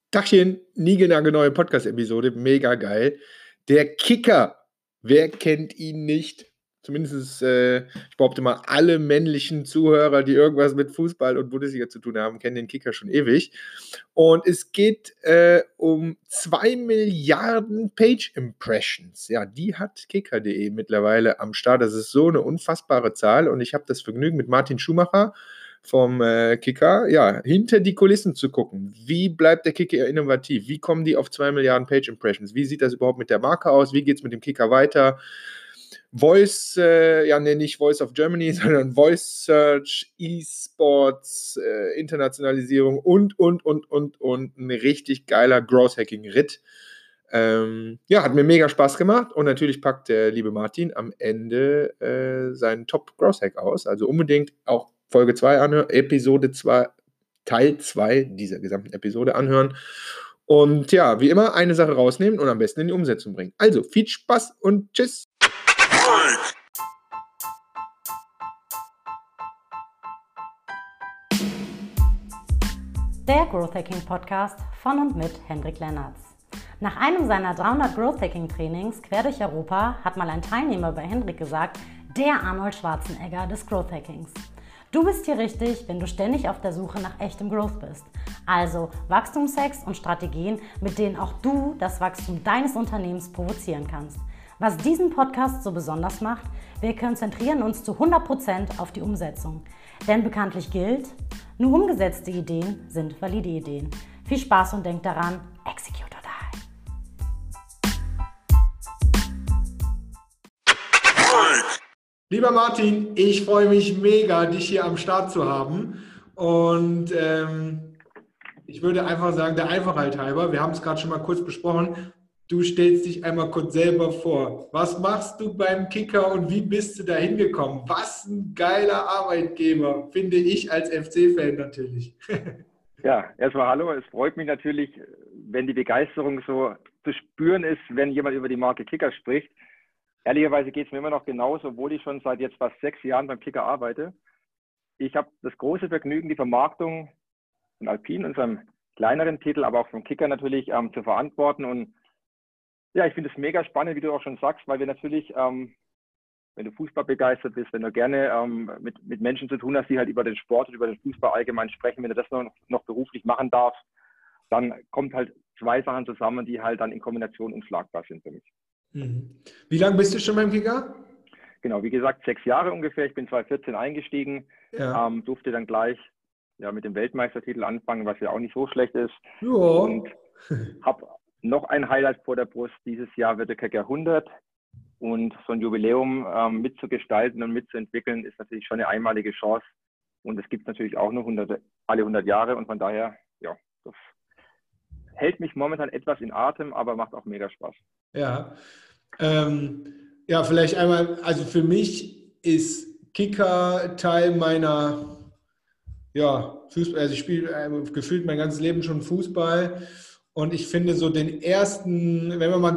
Tachchen, niegelnagelneue Podcast-Episode, mega geil. Der Kicker, wer kennt ihn nicht? Zumindest, ich behaupte mal, alle männlichen Zuhörer, die irgendwas mit Fußball und Bundesliga zu tun haben, kennen den Kicker schon ewig. Und es geht um 2 Milliarden Page-Impressions. Ja, die hat kicker.de mittlerweile am Start. Das ist so eine unfassbare Zahl. Und ich habe das Vergnügen, mit Martin Schumacher vom Kicker, ja, hinter die Kulissen zu gucken. Wie bleibt der Kicker innovativ? Wie kommen die auf 2 Milliarden Page-Impressions? Wie sieht das überhaupt mit der Marke aus? Wie geht es mit dem Kicker weiter? Voice, nicht Voice of Germany, sondern Voice Search, E-Sports, Internationalisierung und ein richtig geiler Growth-Hacking-Ritt. Hat mir mega Spaß gemacht und natürlich packt der liebe Martin am Ende seinen Top-Growth-Hack aus. Also unbedingt auch Folge 2 anhören, Episode 2, Teil 2 dieser gesamten Episode anhören. Und ja, wie immer, eine Sache rausnehmen und am besten in die Umsetzung bringen. Also, viel Spaß und tschüss! Der Growth Hacking Podcast von und mit Hendrik Lennertz. Nach einem seiner 300 Growth Hacking Trainings quer durch Europa hat mal ein Teilnehmer bei Hendrik gesagt, der Arnold Schwarzenegger des Growth Hackings. Du bist hier richtig, wenn du ständig auf der Suche nach echtem Growth bist. Also Wachstumshacks und Strategien, mit denen auch du das Wachstum deines Unternehmens provozieren kannst. Was diesen Podcast so besonders macht, wir konzentrieren uns zu 100% auf die Umsetzung. Denn bekanntlich gilt, nur umgesetzte Ideen sind valide Ideen. Viel Spaß und denk daran, execute or die. Lieber Martin, ich freue mich mega, dich hier am Start zu haben. Und ich würde einfach sagen, der Einfachheit halber, wir haben es gerade schon mal kurz besprochen, du stellst dich einmal kurz selber vor. Was machst du beim Kicker und wie bist du da hingekommen? Was ein geiler Arbeitgeber, finde ich als FC-Fan natürlich. Ja, erstmal hallo. Es freut mich natürlich, wenn die Begeisterung so zu spüren ist, wenn jemand über die Marke Kicker spricht. Ehrlicherweise geht es mir immer noch genauso, obwohl ich schon seit jetzt fast 6 Jahren beim Kicker arbeite. Ich habe das große Vergnügen, die Vermarktung von Alpine, unserem kleineren Titel, aber auch vom Kicker natürlich zu verantworten. Und ja, ich finde es mega spannend, wie du auch schon sagst, weil wir natürlich, wenn du Fußball begeistert bist, wenn du gerne mit Menschen zu tun hast, die halt über den Sport und über den Fußball allgemein sprechen, wenn du das noch beruflich machen darfst, dann kommt halt 2 Sachen zusammen, die halt dann in Kombination unschlagbar sind für mich. Wie lange bist du schon beim Kicker? Genau, wie gesagt, 6 Jahre ungefähr. Ich bin 2014 eingestiegen, Ja. Durfte dann gleich mit dem Weltmeistertitel anfangen, was ja auch nicht so schlecht ist. Ja. Und habe noch ein Highlight vor der Brust. Dieses Jahr wird der Kicker 100. Und so ein Jubiläum mitzugestalten und mitzuentwickeln, ist natürlich schon eine einmalige Chance. Und es gibt natürlich auch nur alle 100 Jahre. Und von daher, ja, das hält mich momentan etwas in Atem, aber macht auch mega Spaß. Ja. Vielleicht einmal, also für mich ist Kicker Teil meiner, Fußball, also ich spiele gefühlt mein ganzes Leben schon Fußball. Und ich finde so den ersten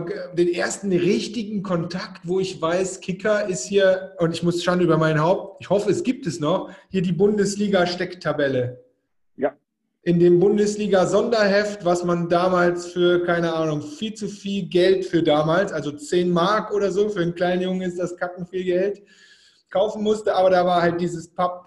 richtigen Kontakt, wo ich weiß, Kicker ist hier, und ich muss schon über mein Haupt, ich hoffe, es gibt es noch, hier die Bundesliga-Stecktabelle. Ja. In dem Bundesliga-Sonderheft, was man damals für, keine Ahnung, viel zu viel Geld für damals, also 10 Mark oder so, für einen kleinen Jungen ist das kacken viel Geld, kaufen musste. Aber da war halt diese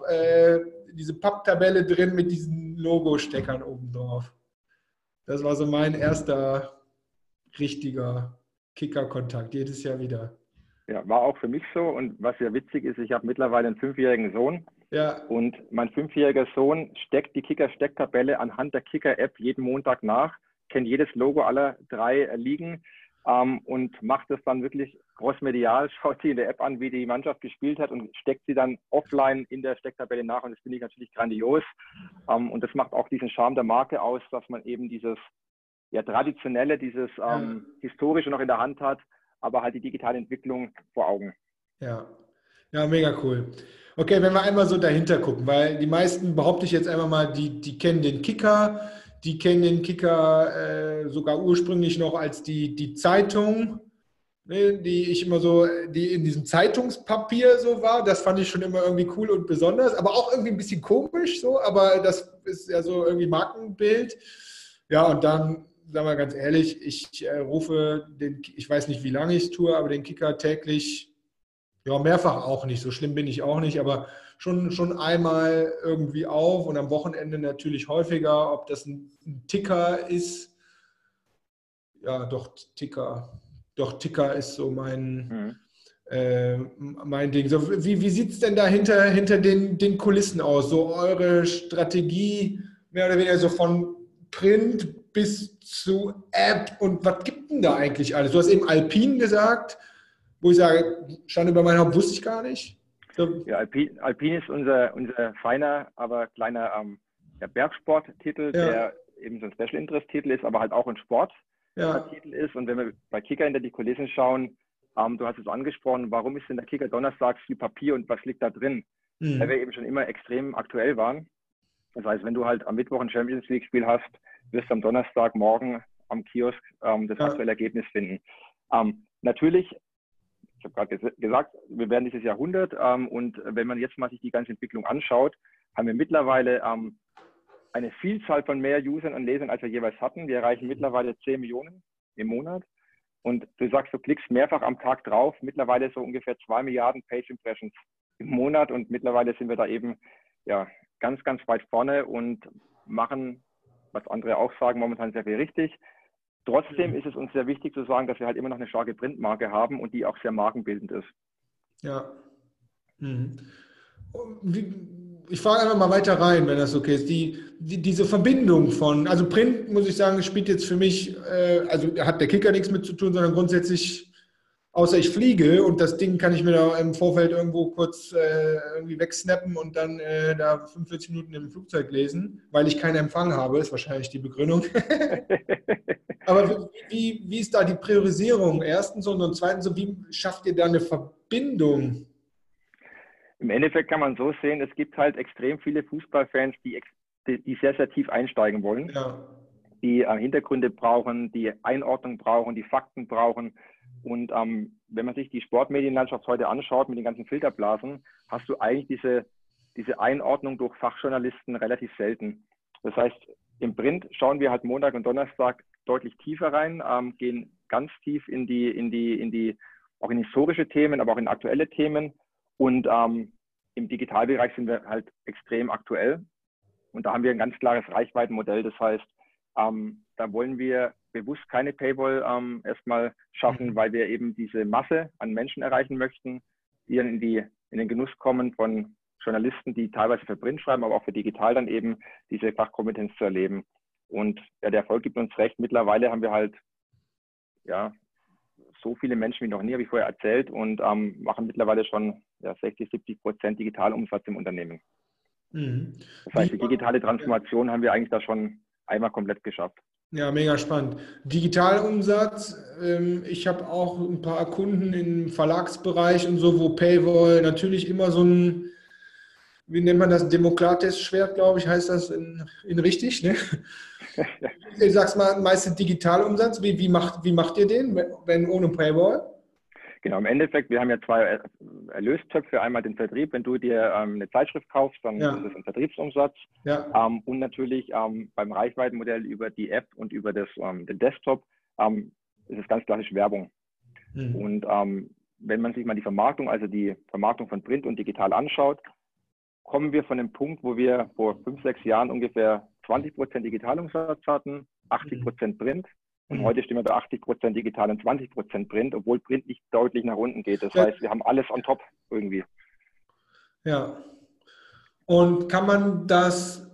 Papptabelle drin mit diesen Logo-Steckern oben drauf. Das war so mein erster richtiger Kicker-Kontakt, jedes Jahr wieder. Ja, war auch für mich so. Und was ja witzig ist, ich habe mittlerweile einen 5-jährigen Sohn. Ja. Und mein 5-jähriger Sohn steckt die Kicker-Stecktabelle anhand der Kicker-App jeden Montag nach, kennt jedes Logo aller 3 Ligen und macht das dann wirklich großmedial, schaut sie in der App an, wie die Mannschaft gespielt hat und steckt sie dann offline in der Stecktabelle nach. Und das finde ich natürlich grandios. Und das macht auch diesen Charme der Marke aus, dass man eben dieses Traditionelle, dieses Historische noch in der Hand hat, aber halt die digitale Entwicklung vor Augen. Ja, mega cool. Okay, wenn wir einmal so dahinter gucken, weil die meisten, behaupte ich jetzt einfach mal, die kennen den Kicker, sogar ursprünglich noch als die Zeitung, ne, die in diesem Zeitungspapier so war. Das fand ich schon immer irgendwie cool und besonders, aber auch irgendwie ein bisschen komisch so, aber das ist ja so irgendwie Markenbild. Ja, und dann, sagen wir ganz ehrlich, ich rufe ich weiß nicht, wie lange ich es tue, aber den Kicker täglich, ja, mehrfach auch nicht, so schlimm bin ich auch nicht, aber schon einmal irgendwie auf und am Wochenende natürlich häufiger, ob das ein Ticker ist. Ja, doch, Ticker. Doch, Ticker ist so Mhm. mein Ding. So, wie sieht es denn da hinter den Kulissen aus? So eure Strategie, mehr oder weniger so von Print bis zu App und was gibt denn da eigentlich alles? Du hast eben Alpin gesagt, wo ich sage, stand über mein Haupt, wusste ich gar nicht. So, Ja, Alpin ist unser feiner, aber kleiner ja, Bergsporttitel, ja, der eben so ein Special Interest Titel ist, aber halt auch ein ja, Sporttitel ist. Und wenn wir bei Kicker hinter die Kulissen schauen, du hast es angesprochen, warum ist denn der Kicker donnerstags viel Papier und was liegt da drin? Weil wir hm, eben schon immer extrem aktuell waren. Das heißt, wenn du halt am Mittwoch ein Champions League Spiel hast, wirst du am Donnerstagmorgen am Kiosk das ja, aktuelle Ergebnis finden. Natürlich, ich habe gerade gesagt, wir werden dieses Jahrhundert und wenn man jetzt mal sich die ganze Entwicklung anschaut, haben wir mittlerweile eine Vielzahl von mehr Usern und Lesern, als wir jeweils hatten. Wir erreichen mittlerweile 10 Millionen im Monat. Und du sagst, du klickst mehrfach am Tag drauf. Mittlerweile so ungefähr 2 Milliarden Page Impressions im Monat. Und mittlerweile sind wir da eben ja, ganz, ganz weit vorne und machen, was andere auch sagen, momentan sehr viel richtig. Trotzdem hm, ist es uns sehr wichtig zu sagen, dass wir halt immer noch eine starke Printmarke haben und die auch sehr markenbildend ist. ja. Hm. Wie, ich frage einfach mal weiter rein, wenn das okay ist. Diese Verbindung von, also Print, muss ich sagen, spielt jetzt für mich, also hat der Kicker nichts mit zu tun, sondern grundsätzlich, außer ich fliege und das Ding kann ich mir da im Vorfeld irgendwo kurz irgendwie wegsnappen und dann da 45 Minuten im Flugzeug lesen, weil ich keinen Empfang habe, ist wahrscheinlich die Begründung. Aber wie ist da die Priorisierung? Erstens und zweitens, so, wie schafft ihr da eine Verbindung? Im Endeffekt kann man so sehen, es gibt halt extrem viele Fußballfans, die sehr, sehr tief einsteigen wollen, Ja. die Hintergründe brauchen, die Einordnung brauchen, die Fakten brauchen. Und wenn man sich die Sportmedienlandschaft heute anschaut mit den ganzen Filterblasen, hast du eigentlich diese Einordnung durch Fachjournalisten relativ selten. Das heißt, im Print schauen wir halt Montag und Donnerstag deutlich tiefer rein, gehen ganz tief auch in historische Themen, aber auch in aktuelle Themen. Und im Digitalbereich sind wir halt extrem aktuell. Und da haben wir ein ganz klares Reichweitenmodell. Das heißt, da wollen wir bewusst keine Paywall erstmal schaffen, Mhm. weil wir eben diese Masse an Menschen erreichen möchten, die dann in den Genuss kommen von Journalisten, die teilweise für Print schreiben, aber auch für digital dann eben diese Fachkompetenz zu erleben. Und ja, der Erfolg gibt uns recht. Mittlerweile haben wir halt ja so viele Menschen wie noch nie, habe ich vorher erzählt, und machen mittlerweile schon ja, 60-70% Digitalumsatz im Unternehmen. Mhm. Das heißt, Wie, die digitale Transformation haben wir eigentlich da schon einmal komplett geschafft. ja, mega spannend. Digitalumsatz, ich habe auch ein paar Kunden im Verlagsbereich und so, wo Paywall natürlich immer so ein, wie nennt man das, Demokrates-Schwert, glaube ich, heißt das in richtig, ne? Du sagst mal, meistens Digitalumsatz, wie macht ihr den, wenn ohne Paywall? Genau, im Endeffekt, wir haben ja zwei Erlöstöpfe. Einmal den Vertrieb, wenn du dir eine Zeitschrift kaufst, dann ist Ja, es ein Vertriebsumsatz. ja, Und natürlich beim Reichweitenmodell über die App und über den Desktop ist es ganz klassisch Werbung. mhm. Und wenn man sich mal die Vermarktung, also die Vermarktung von Print und Digital anschaut, kommen wir von dem Punkt, wo wir vor 5, 6 Jahren ungefähr 20% Digitalumsatz hatten, Mhm. 80% Print. Und Mhm. heute stehen wir bei 80% digital und 20% Print, obwohl Print nicht deutlich nach unten geht. Das Ja, heißt, wir haben alles on top irgendwie. ja. Und kann man das,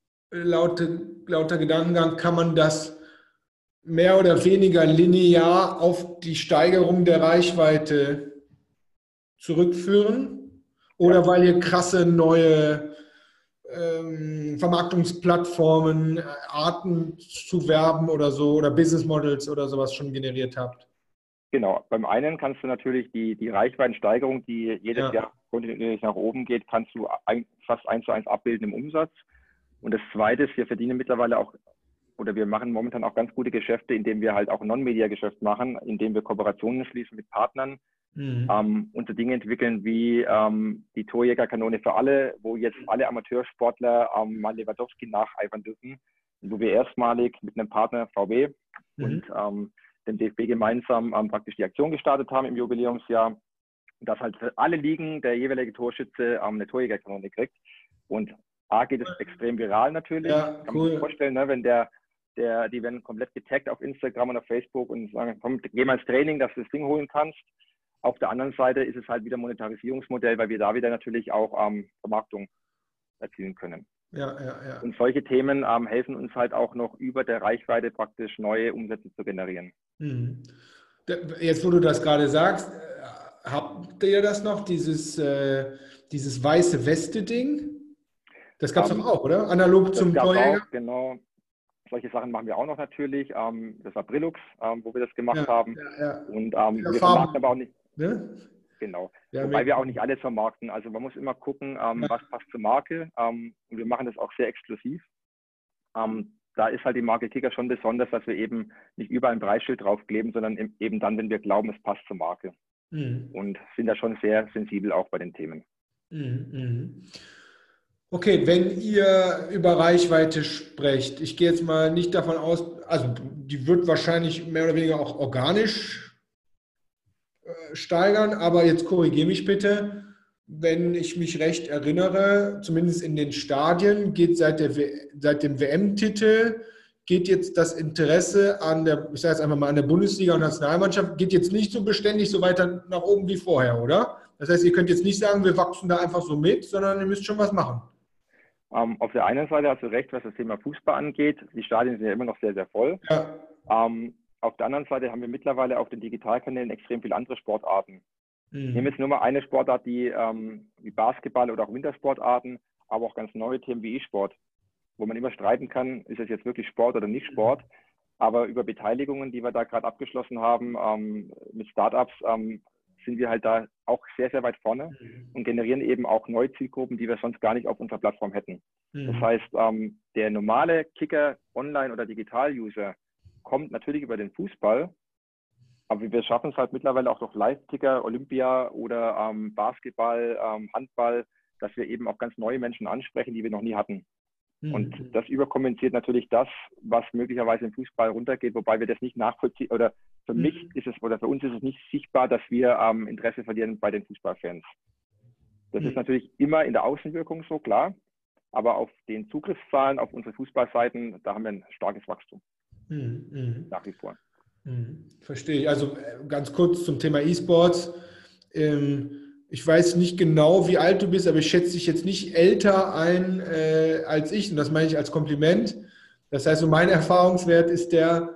lauter Gedankengang, kann man das mehr oder weniger linear auf die Steigerung der Reichweite zurückführen? Ja, Oder weil ihr krasse neue Vermarktungsplattformen, Arten zu werben oder so oder Business Models oder sowas schon generiert habt? genau. Beim einen kannst du natürlich die Reichweitensteigerung, die jedes Ja. Jahr kontinuierlich nach oben geht, kannst du fast 1:1 abbilden im Umsatz. Und das Zweite ist, wir verdienen mittlerweile auch, oder wir machen momentan auch ganz gute Geschäfte, indem wir halt auch Non-Media-Geschäft machen, indem wir Kooperationen schließen mit Partnern, Mhm. und so Dinge entwickeln wie die Torjägerkanone für alle, wo jetzt alle Amateursportler mal Lewandowski nacheifern dürfen. wo wir erstmalig mit einem Partner VW und dem DFB gemeinsam praktisch die Aktion gestartet haben im Jubiläumsjahr, dass halt für alle Ligen der jeweilige Torschütze eine Torjägerkanone kriegt. Und A, geht es extrem viral natürlich. Ja, Kann man sich vorstellen, ne, wenn die werden komplett getaggt auf Instagram und auf Facebook und sagen, komm, geh mal ins Training, dass du das Ding holen kannst. Auf der anderen Seite ist es halt wieder ein Monetarisierungsmodell, weil wir da wieder natürlich auch Vermarktung erzielen können. Ja. Und solche Themen helfen uns halt auch noch über der Reichweite praktisch neue Umsätze zu generieren. Jetzt, wo du das gerade sagst, habt ihr das noch, dieses weiße Weste-Ding? Das gab es doch auch, oder? Analog zum Torjäger? Auch, genau. Solche Sachen machen wir auch noch natürlich. Das war Brillux, wo wir das gemacht haben. Ja. Und wir vermarkten aber auch nicht. Ne? Genau. Ja, wobei wir auch nicht alles vermarkten. Also man muss immer gucken, was passt zur Marke. Und wir machen das auch sehr exklusiv. Da ist halt die Marke Kicker schon besonders, dass wir eben nicht überall ein Preisschild draufkleben, sondern eben dann, wenn wir glauben, es passt zur Marke. Und sind da schon sehr sensibel auch bei den Themen. Okay, wenn ihr über Reichweite sprecht, ich gehe jetzt mal nicht davon aus, also die wird wahrscheinlich mehr oder weniger auch organisch steigern, aber jetzt korrigiere mich bitte, wenn ich mich recht erinnere, zumindest in den Stadien geht seit dem WM-Titel, geht jetzt das Interesse ich sage jetzt einfach mal an der Bundesliga und Nationalmannschaft, geht jetzt nicht so beständig so weiter nach oben wie vorher, oder? Das heißt, ihr könnt jetzt nicht sagen, wir wachsen da einfach so mit, sondern ihr müsst schon was machen. Auf der einen Seite hast du recht, was das Thema Fußball angeht. Die Stadien sind ja immer noch sehr, sehr voll. Ja. Auf der anderen Seite haben wir mittlerweile auf den Digitalkanälen extrem viele andere Sportarten. Ich nehme jetzt nur mal eine Sportart, wie Basketball oder auch Wintersportarten, aber auch ganz neue Themen wie E-Sport, wo man immer streiten kann, ist es jetzt wirklich Sport oder nicht Sport. Aber über Beteiligungen, die wir da gerade abgeschlossen haben mit Startups, sind wir halt da auch sehr, sehr weit vorne und generieren eben auch neue Zielgruppen, die wir sonst gar nicht auf unserer Plattform hätten. Das heißt, der normale Kicker, Online- oder Digital-User kommt natürlich über den Fußball, aber wir schaffen es halt mittlerweile auch durch Live-Ticker, Olympia oder Basketball, Handball, dass wir eben auch ganz neue Menschen ansprechen, die wir noch nie hatten. Und das überkompensiert natürlich das, was möglicherweise im Fußball runtergeht, wobei wir das nicht nachvollziehen, oder für mich ist es, oder für uns ist es nicht sichtbar, dass wir Interesse verlieren bei den Fußballfans. Das ist natürlich immer in der Außenwirkung so, klar, aber auf den Zugriffszahlen auf unsere Fußballseiten, da haben wir ein starkes Wachstum. Nach wie vor. Verstehe ich. Also ganz kurz zum Thema E-Sports. Ich weiß nicht genau, wie alt du bist, aber ich schätze dich jetzt nicht älter ein als ich, und das meine ich als Kompliment. Das heißt, so mein Erfahrungswert ist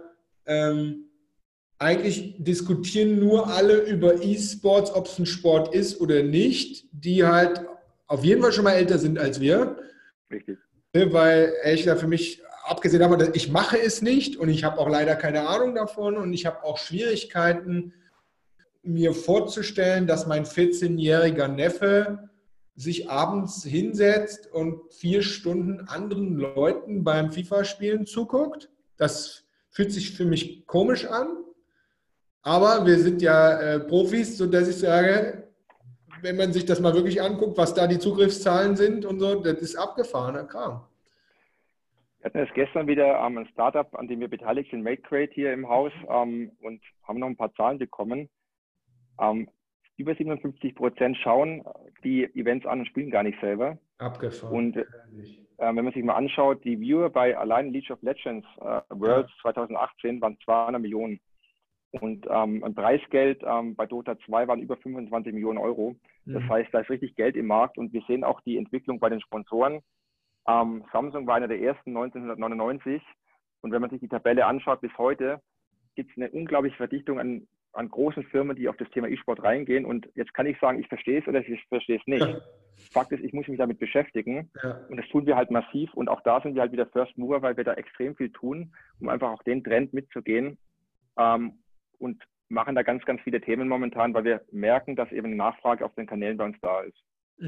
eigentlich diskutieren nur alle über E-Sports, ob es ein Sport ist oder nicht, die halt auf jeden Fall schon mal älter sind als wir. Richtig. Weil, ehrlich gesagt, für mich, abgesehen davon, ich mache es nicht und ich habe auch leider keine Ahnung davon und ich habe auch Schwierigkeiten, mir vorzustellen, dass mein 14-jähriger Neffe sich abends hinsetzt und 4 Stunden anderen Leuten beim FIFA-Spielen zuguckt. Das fühlt sich für mich komisch an, aber wir sind ja Profis, sodass ich sage, wenn man sich das mal wirklich anguckt, was da die Zugriffszahlen sind und so, das ist abgefahrener Kram. Wir hatten jetzt gestern wieder ein Startup, an dem wir beteiligt sind, MadeCrate hier im Haus, und haben noch ein paar Zahlen bekommen. Über 57% schauen die Events an und spielen gar nicht selber. Abgefahren. Und wenn man sich mal anschaut, die Viewer bei allein League of Legends Worlds 2018 waren 200 Millionen. Und ein Preisgeld bei Dota 2 waren über 25 Millionen Euro. Das heißt, da ist richtig Geld im Markt und wir sehen auch die Entwicklung bei den Sponsoren. Samsung war einer der ersten 1999 und wenn man sich die Tabelle anschaut bis heute, gibt es eine unglaubliche Verdichtung an großen Firmen, die auf das Thema E-Sport reingehen. Und jetzt kann ich sagen, ich verstehe es oder ich verstehe es nicht. Ja. Fakt ist, ich muss mich damit beschäftigen. Ja. Und das tun wir halt massiv. Und auch da sind wir halt wieder First Mover, weil wir da extrem viel tun, um einfach auch den Trend mitzugehen. Und machen da ganz, ganz viele Themen momentan, weil wir merken, dass eben Nachfrage auf den Kanälen bei uns da ist.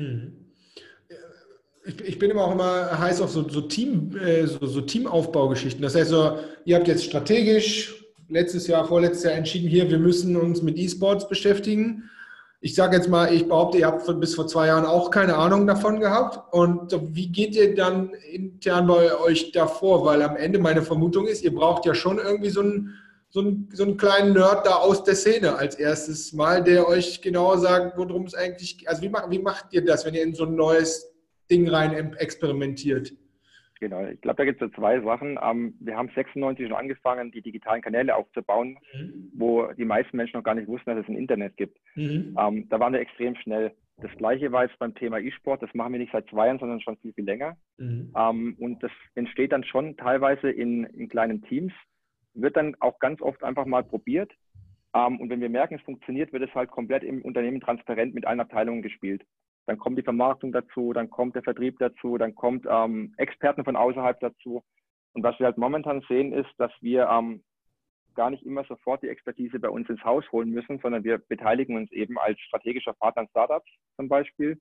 Ich bin immer heiß auf so Teamaufbaugeschichten. Das heißt, ihr habt jetzt strategisch vorletztes Jahr entschieden, wir müssen uns mit E-Sports beschäftigen. ich sage jetzt mal, ich behaupte, ihr habt bis vor 2 Jahren auch keine Ahnung davon gehabt. Und wie geht ihr dann intern bei euch davor? Weil am Ende meine Vermutung ist, ihr braucht ja schon irgendwie so einen kleinen Nerd da aus der Szene als erstes Mal, der euch genau sagt, worum es eigentlich, also wie macht ihr das, wenn ihr in so ein neues Ding rein experimentiert? Genau, ich glaube, da gibt es so zwei Sachen. Wir haben 96 schon angefangen, die digitalen Kanäle aufzubauen, wo die meisten Menschen noch gar nicht wussten, dass es ein Internet gibt. Da waren wir extrem schnell. Das Gleiche war jetzt beim Thema E-Sport. Das machen wir nicht seit 2 Jahren, sondern schon viel, viel länger. Und das entsteht dann schon teilweise in kleinen Teams, wird dann auch ganz oft einfach mal probiert. Und wenn wir merken, es funktioniert, wird es halt komplett im Unternehmen transparent mit allen Abteilungen gespielt. Dann kommt die Vermarktung dazu, dann kommt der Vertrieb dazu, dann kommt Experten von außerhalb dazu. Und was wir halt momentan sehen, ist, dass wir gar nicht immer sofort die Expertise bei uns ins Haus holen müssen, sondern wir beteiligen uns eben als strategischer Partner an Startups zum Beispiel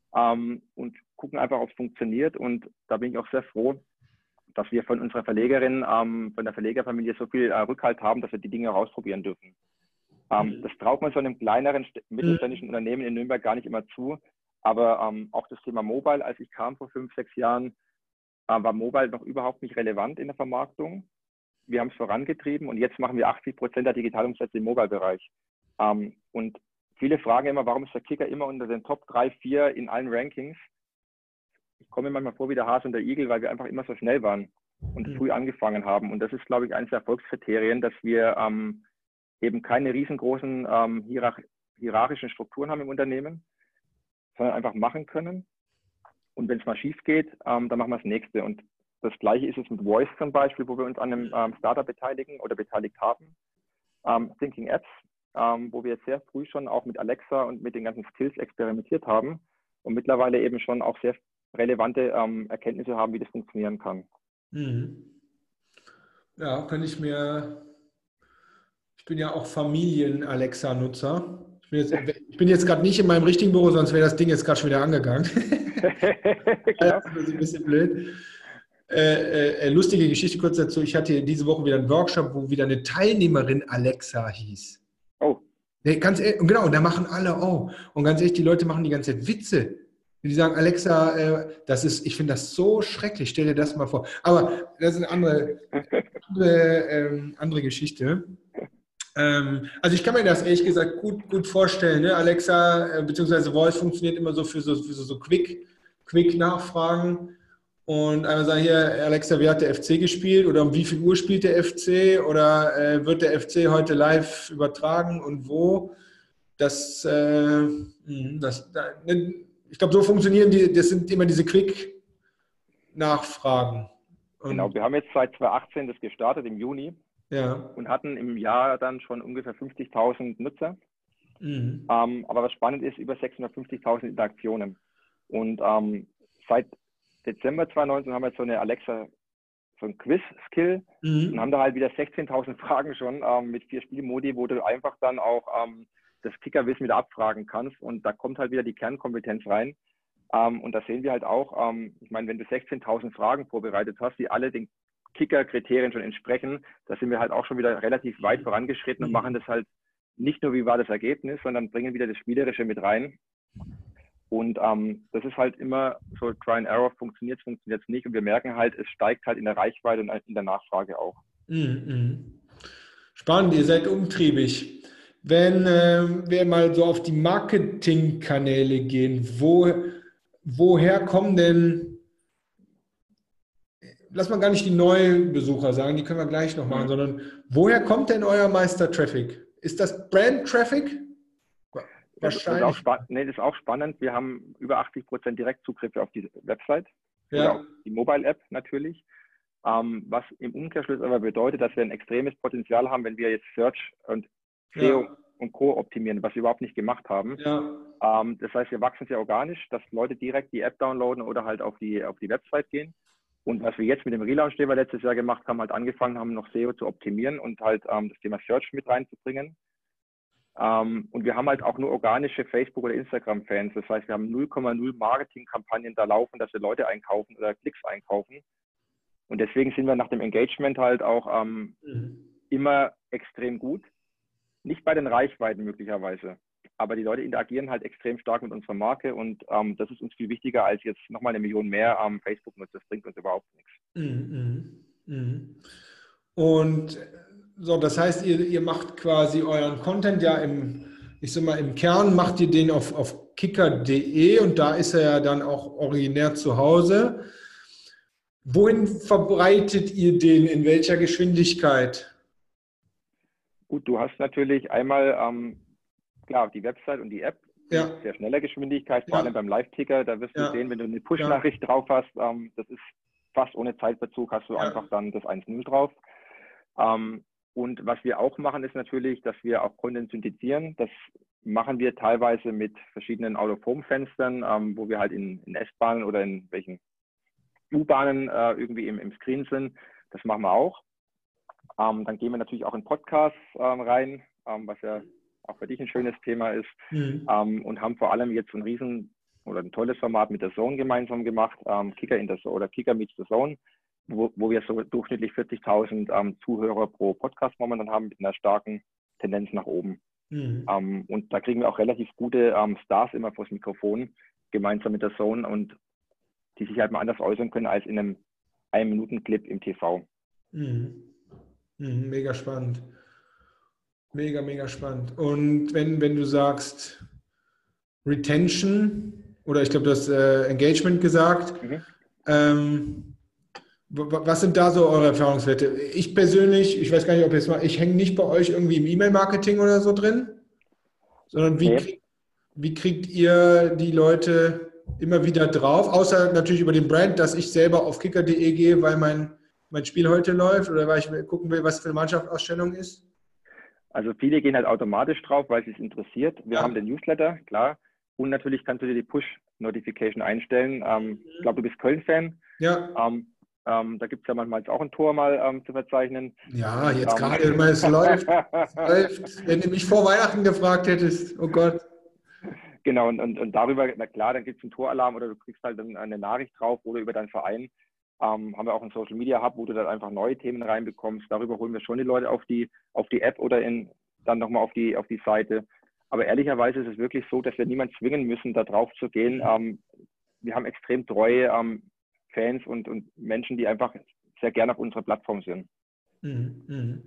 und gucken einfach, ob es funktioniert. Und da bin ich auch sehr froh, dass wir von unserer Verlegerin, von der Verlegerfamilie so viel Rückhalt haben, dass wir die Dinge ausprobieren dürfen. Das traut man so einem kleineren mittelständischen Unternehmen in Nürnberg gar nicht immer zu. Aber auch das Thema Mobile, als ich kam vor 5, 6 Jahren, war Mobile noch überhaupt nicht relevant in der Vermarktung. Wir haben es vorangetrieben und jetzt machen wir 80% der Digitalumsätze im Mobile-Bereich. Und viele fragen immer, warum ist der Kicker immer unter den Top 3, 4 in allen Rankings? Ich komme mir manchmal vor wie der Hase und der Igel, weil wir einfach immer so schnell waren und früh angefangen haben. Und das ist, glaube ich, eines der Erfolgskriterien, dass wir eben keine riesengroßen hierarchischen Strukturen haben im Unternehmen, sondern einfach machen können. Und wenn es mal schief geht, dann machen wir das nächste. Und das Gleiche ist es mit Voice zum Beispiel, wo wir uns an einem Startup beteiligen oder beteiligt haben. Thinking Apps, wo wir sehr früh schon auch mit Alexa und mit den ganzen Skills experimentiert haben und mittlerweile eben schon auch sehr relevante Erkenntnisse haben, wie das funktionieren kann. Ja, ich bin ja auch Familien-Alexa-Nutzer. Ich bin jetzt gerade nicht in meinem richtigen Büro, sonst wäre das Ding jetzt gerade schon wieder angegangen. Das ist ein bisschen blöd. Lustige Geschichte kurz dazu. Ich hatte diese Woche wieder einen Workshop, wo wieder eine Teilnehmerin Alexa hieß. Oh. Nee, ganz ehrlich, und genau, und da machen alle, oh. Und ganz ehrlich, die Leute machen die ganze Zeit Witze. Die sagen, Alexa, ich finde das so schrecklich, stell dir das mal vor. Aber das ist eine andere Geschichte. Also ich kann mir das ehrlich gesagt gut vorstellen. Ne? Alexa bzw. Voice funktioniert immer so für so Quick-Nachfragen und einmal sagen, hier, Alexa, wie hat der FC gespielt oder um wie viel Uhr spielt der FC oder wird der FC heute live übertragen und wo? Ich glaube, so funktionieren das sind immer diese Quick-Nachfragen. Genau, wir haben jetzt seit 2018 das gestartet im Juni. Ja. Und hatten im Jahr dann schon ungefähr 50.000 Nutzer. Aber was spannend ist, über 650.000 Interaktionen. Und seit Dezember 2019 haben wir jetzt so eine Alexa, so ein Quiz-Skill und haben da halt wieder 16.000 Fragen schon mit 4 Spielmodi, wo du einfach dann auch das Kickerwissen wieder abfragen kannst. Und da kommt halt wieder die Kernkompetenz rein. Und da sehen wir halt auch, ich meine, wenn du 16.000 Fragen vorbereitet hast, die alle den Kicker-Kriterien schon entsprechen, da sind wir halt auch schon wieder relativ weit vorangeschritten und machen das halt nicht nur, wie war das Ergebnis, sondern bringen wieder das Spielerische mit rein. Und das ist halt immer so Try and Error, funktioniert es nicht. Und wir merken halt, es steigt halt in der Reichweite und in der Nachfrage auch. Spannend, ihr seid umtriebig. Wenn wir mal so auf die Marketingkanäle gehen, woher kommen denn, lass mal gar nicht die neuen Besucher sagen, die können wir gleich noch machen, sondern woher kommt denn euer Meister-Traffic? Ist das Brand-Traffic? Wahrscheinlich. Das ist auch spannend. Wir haben über 80% Direktzugriffe auf die Website oder auf die Mobile-App natürlich. Was im Umkehrschluss aber bedeutet, dass wir ein extremes Potenzial haben, wenn wir jetzt Search und SEO und Co. optimieren, was wir überhaupt nicht gemacht haben. Das heißt, wir wachsen sehr organisch, dass Leute direkt die App downloaden oder halt auf die Website gehen. Und was wir jetzt mit dem Relaunch, den wir letztes Jahr gemacht haben, halt angefangen haben, noch SEO zu optimieren und halt das Thema Search mit reinzubringen. Und wir haben halt auch nur organische Facebook- oder Instagram-Fans. Das heißt, wir haben 0,0 Marketing-Kampagnen da laufen, dass wir Leute einkaufen oder Klicks einkaufen. Und deswegen sind wir nach dem Engagement halt auch immer extrem gut. Nicht bei den Reichweiten möglicherweise. aber die Leute interagieren halt extrem stark mit unserer Marke und das ist uns viel wichtiger als jetzt nochmal 1 Million mehr Facebook-Nutzer. Das bringt uns überhaupt nichts. Mhm. Mhm. Und so, das heißt, ihr macht quasi euren Content ja ich sag mal, im Kern macht ihr den auf kicker.de und da ist er ja dann auch originär zu Hause. Wohin verbreitet ihr den? In welcher Geschwindigkeit? Gut, du hast natürlich einmal, klar, die Website und die App Ja, in sehr schneller Geschwindigkeit, vor allem ja, beim Live-Ticker, da wirst du ja, sehen, wenn du eine ja, Push-Nachricht drauf hast, das ist fast ohne Zeitverzug, hast du ja. einfach dann das 1.0 drauf. Und was wir auch machen, ist natürlich, dass wir auch Content synthetisieren. Das machen wir teilweise mit verschiedenen Out-of-Home-Fenstern, wo wir halt in S-Bahnen oder in welchen U-Bahnen irgendwie im Screen sind. Das machen wir auch. Dann gehen wir natürlich auch in Podcasts rein, was ja auch für dich ein schönes Thema ist. Mhm. Und haben vor allem jetzt ein tolles Format mit der Zone gemeinsam gemacht, Kicker in der Zone oder Kicker meets the Zone, wo wir so durchschnittlich 40.000 Zuhörer pro Podcast momentan haben, mit einer starken Tendenz nach oben. Mhm. Und da kriegen wir auch relativ gute Stars immer vors Mikrofon, gemeinsam mit der Zone, und die sich halt mal anders äußern können als in einem 1-Minuten-Clip im TV. Mhm. Mhm. Mega spannend. Mega, mega spannend. Und wenn du sagst Retention oder ich glaube, du hast Engagement gesagt, Mhm. Was sind da so eure Erfahrungswerte? Ich persönlich, ich weiß gar nicht, ob jetzt mal, ich hänge nicht bei euch irgendwie im E-Mail-Marketing oder so drin, sondern Nee. wie kriegt ihr die Leute immer wieder drauf? Außer natürlich über den Brand, dass ich selber auf kicker.de gehe, weil mein Spiel heute läuft oder weil ich gucken will, was für eine Mannschaftsausstellung ist. Also viele gehen halt automatisch drauf, weil es sich interessiert. Wir haben Ja, den Newsletter, klar. Und natürlich kannst du dir die Push-Notification einstellen. Ich glaube, du bist Köln-Fan. ja, Da gibt es ja manchmal jetzt auch ein Tor mal zu verzeichnen. ja, Und, jetzt gerade, ich meine, es läuft, es läuft. Wenn du mich vor Weihnachten gefragt hättest, oh Gott. Genau, und darüber, na klar, dann gibt es einen Toralarm oder du kriegst halt dann eine Nachricht drauf oder über deinen Verein. Haben wir auch einen Social Media Hub, wo du dann einfach neue Themen reinbekommst. Darüber holen wir schon die Leute auf die App oder dann nochmal auf die Seite. Aber ehrlicherweise ist es wirklich so, dass wir niemanden zwingen müssen, da drauf zu gehen. Wir haben extrem treue Fans und Menschen, die einfach sehr gerne auf unserer Plattform sind. Mhm. Mhm.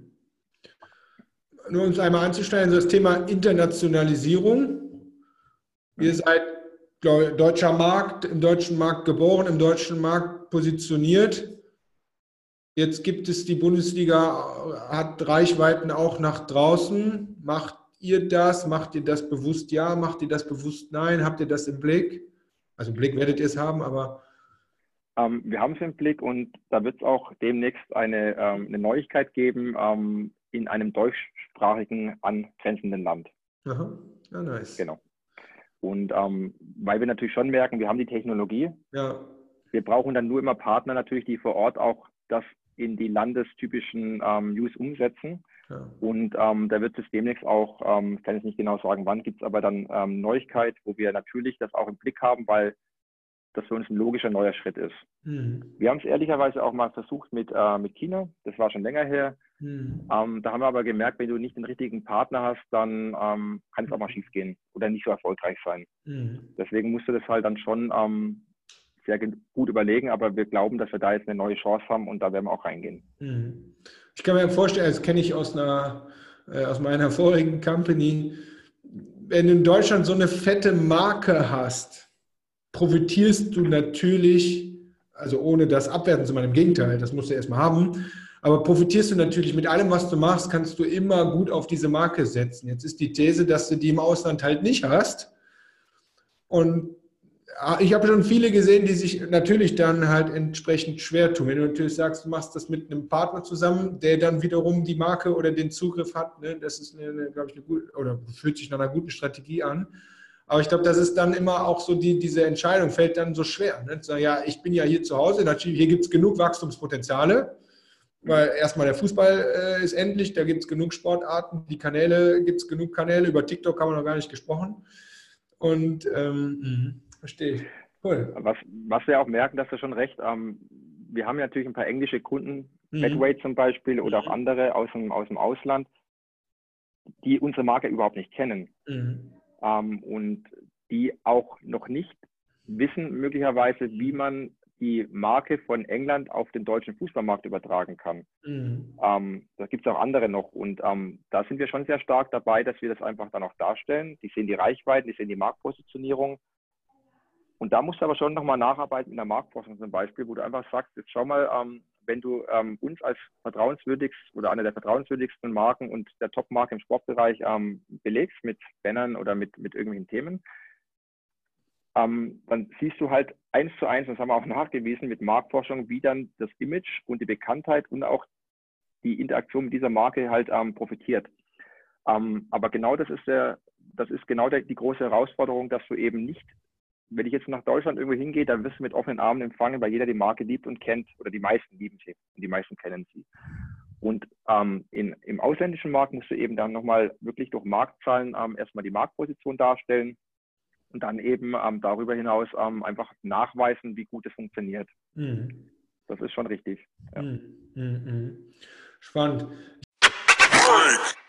Nur um es einmal anzustellen, so das Thema Internationalisierung. Ihr seid, glaube ich, deutscher Markt, im deutschen Markt geboren, im deutschen Markt positioniert. Jetzt gibt es die Bundesliga, hat Reichweiten auch nach draußen. Macht ihr das? Macht ihr das bewusst ja? Macht ihr das bewusst nein? Habt ihr das im Blick? Also im Blick werdet ihr es haben, aber Wir haben es im Blick und da wird es auch demnächst eine Neuigkeit geben in einem deutschsprachigen angrenzenden Land. aha, ja, nice. Genau. Und weil wir natürlich schon merken, wir haben die Technologie. Ja. Wir brauchen dann nur immer Partner natürlich, die vor Ort auch das in die landestypischen News umsetzen. Ja. Und da wird es demnächst auch, ich kann jetzt nicht genau sagen, wann, gibt es aber dann Neuigkeit, wo wir natürlich das auch im Blick haben, weil das für uns ein logischer neuer Schritt ist. Mhm. Wir haben es ehrlicherweise auch mal versucht mit China, das war schon länger her. Mhm. Da haben wir aber gemerkt, wenn du nicht den richtigen Partner hast, dann kann es auch mal schief gehen oder nicht so erfolgreich sein. Mhm. Deswegen musst du das halt dann schon sehr gut überlegen, aber wir glauben, dass wir da jetzt eine neue Chance haben und da werden wir auch reingehen. Mhm. Ich kann mir vorstellen, das kenne ich aus meiner vorigen Company, wenn du in Deutschland so eine fette Marke hast, profitierst du natürlich, also ohne das abwerten zu meinem Gegenteil, das musst du erstmal haben, aber profitierst du natürlich mit allem, was du machst, kannst du immer gut auf diese Marke setzen. Jetzt ist die These, dass du die im Ausland halt nicht hast. Und ich habe schon viele gesehen, die sich natürlich dann halt entsprechend schwer tun. Wenn du natürlich sagst, du machst das mit einem Partner zusammen, der dann wiederum die Marke oder den Zugriff hat, ne, das ist, glaube ich, eine gute, oder fühlt sich nach einer guten Strategie an. Aber ich glaube, das ist dann immer auch so, diese Entscheidung fällt dann so schwer. Ne? Zu sagen, ja, ich bin ja hier zu Hause, natürlich, hier gibt es genug Wachstumspotenziale, weil erstmal der Fußball ist endlich, da gibt es genug Sportarten, die Kanäle, gibt es genug Kanäle, über TikTok haben wir noch gar nicht gesprochen. Und verstehe ich. Cool. Was wir auch merken, dass du schon recht, wir haben ja natürlich ein paar englische Kunden, Mhm. Betway zum Beispiel oder auch andere aus dem Ausland, die unsere Marke überhaupt nicht kennen. Mhm. und die auch noch nicht wissen möglicherweise, wie man die Marke von England auf den deutschen Fußballmarkt übertragen kann. Da gibt es auch andere noch und da sind wir schon sehr stark dabei, dass wir das einfach dann auch darstellen. Die sehen die Reichweiten, die sehen die Marktpositionierung. Und da musst du aber schon nochmal nacharbeiten in der Marktforschung zum Beispiel, wo du einfach sagst, jetzt schau mal, wenn du uns als vertrauenswürdigst oder eine der vertrauenswürdigsten Marken und der Top-Marke im Sportbereich belegst mit Bannern oder mit irgendwelchen Themen, dann siehst du halt 1:1, das haben wir auch nachgewiesen mit Marktforschung, wie dann das Image und die Bekanntheit und auch die Interaktion mit dieser Marke halt profitiert. Aber genau das ist genau die große Herausforderung, dass du eben nicht, wenn ich jetzt nach Deutschland irgendwo hingehe, dann wirst du mit offenen Armen empfangen, weil jeder die Marke liebt und kennt oder die meisten lieben sie und die meisten kennen sie. Und im ausländischen Markt musst du eben dann nochmal wirklich durch Marktzahlen erstmal die Marktposition darstellen und dann eben darüber hinaus einfach nachweisen, wie gut es funktioniert. Das ist schon richtig. Ja. Spannend.